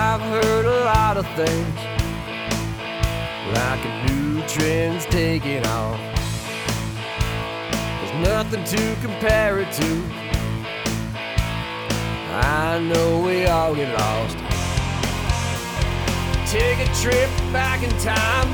I've heard a lot of things, like a new trend's taking off. There's nothing to compare it to. I know we all get lost. Take a trip back in time.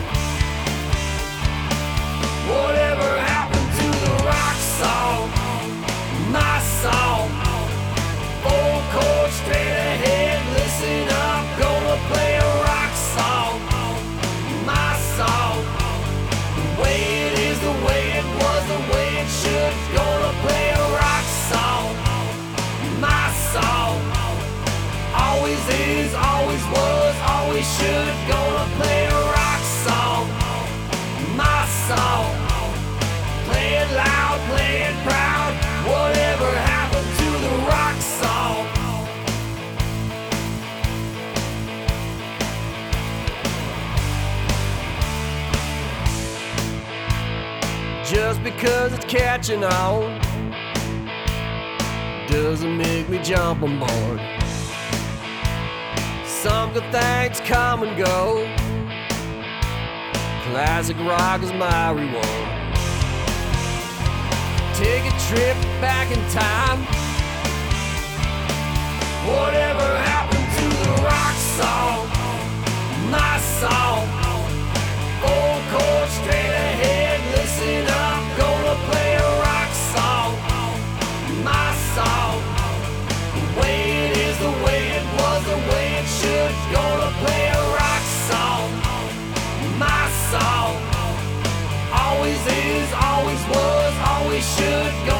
Whatever happened to the rock song? My song. Full chord straight ahead, listen up, gonna play a rock song. My song. The way it is, the way it was, the way it should, gonna play a rock song. My song. Always is, always was, always should, gonna play a rock song. My song. Play it loud, play it proud, whatever happened to the rock song? Just because it's catching on doesn't make me jump on board. Some good things come and go. Classic rock is my reward. Take a trip back in time. Whatever happened to the rock song? My song. Full chord straight ahead, listen up, gonna play a rock song. My song. The way it is, the way it was, the way it should, gonna play a rock song. My song. Always is, always was, always should,